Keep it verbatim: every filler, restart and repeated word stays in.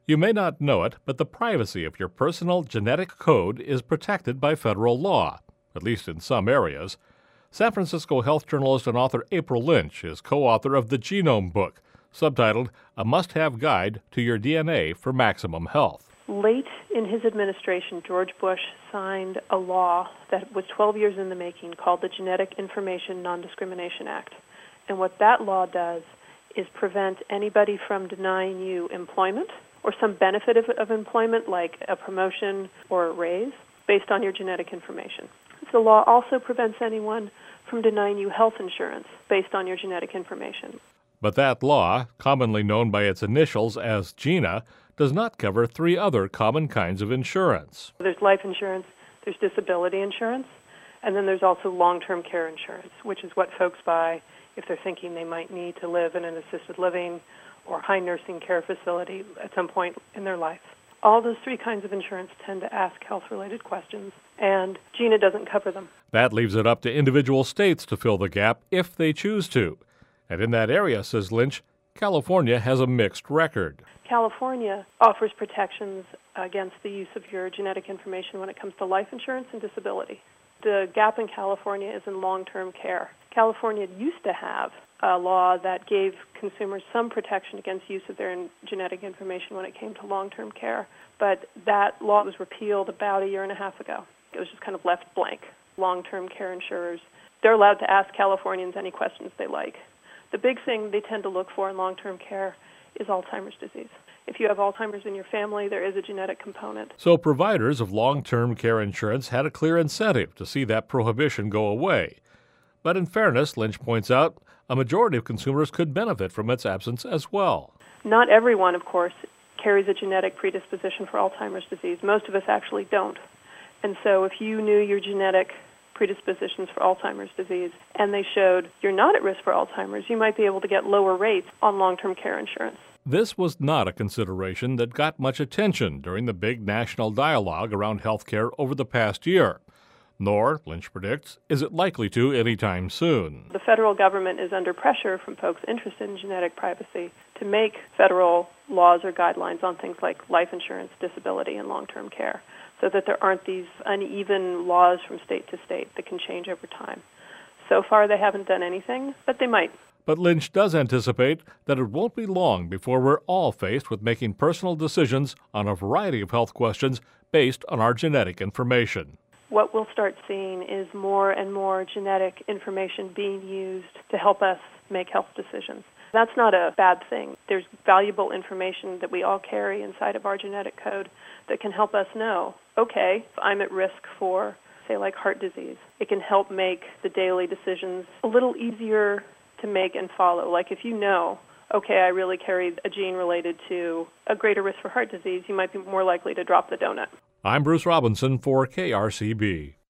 You may not know it, but the privacy of your personal genetic code is protected by federal law, at least in some areas. San Francisco health journalist and author April Lynch is co-author of the Genome Book, subtitled A Must-Have Guide to Your D N A for Maximum Health. Late in his administration, George Bush signed a law that was twelve years in the making called the Genetic Information Non-Discrimination Act. And what that law does is prevent anybody from denying you employment or some benefit of, of employment, like a promotion or a raise, based on your genetic information. The law also prevents anyone from denying you health insurance based on your genetic information. But that law, commonly known by its initials as GINA, does not cover three other common kinds of insurance. There's life insurance, there's disability insurance, and then there's also long-term care insurance, which is what folks buy if they're thinking they might need to live in an assisted living or high nursing care facility at some point in their life. All those three kinds of insurance tend to ask health-related questions, and GINA doesn't cover them. That leaves it up to individual states to fill the gap if they choose to. And in that area, says Lynch, California has a mixed record. California offers protections against the use of your genetic information when it comes to life insurance and disability. The gap in California is in long-term care. California used to have a law that gave consumers some protection against use of their in- genetic information when it came to long-term care, but that law was repealed about a year and a half ago. It was just kind of left blank. Long-term care insurers, they're allowed to ask Californians any questions they like. The big thing they tend to look for in long-term care is Alzheimer's disease. If you have Alzheimer's in your family, there is a genetic component. So providers of long-term care insurance had a clear incentive to see that prohibition go away. But in fairness, Lynch points out, a majority of consumers could benefit from its absence as well. Not everyone, of course, carries a genetic predisposition for Alzheimer's disease. Most of us actually don't. And so if you knew your genetic predispositions for Alzheimer's disease and they showed you're not at risk for Alzheimer's, you might be able to get lower rates on long-term care insurance. This was not a consideration that got much attention during the big national dialogue around health care over the past year. Nor, Lynch predicts, is it likely to anytime soon. The federal government is under pressure from folks interested in genetic privacy to make federal laws or guidelines on things like life insurance, disability, and long-term care, so that there aren't these uneven laws from state to state that can change over time. So far, they haven't done anything, but they might. But Lynch does anticipate that it won't be long before we're all faced with making personal decisions on a variety of health questions based on our genetic information. What we'll start seeing is more and more genetic information being used to help us make health decisions. That's not a bad thing. There's valuable information that we all carry inside of our genetic code that can help us know, okay, if I'm at risk for, say, like heart disease. It can help make the daily decisions a little easier to make and follow. Like if you know, okay, I really carry a gene related to a greater risk for heart disease, you might be more likely to drop the donut. I'm Bruce Robinson for K R C B.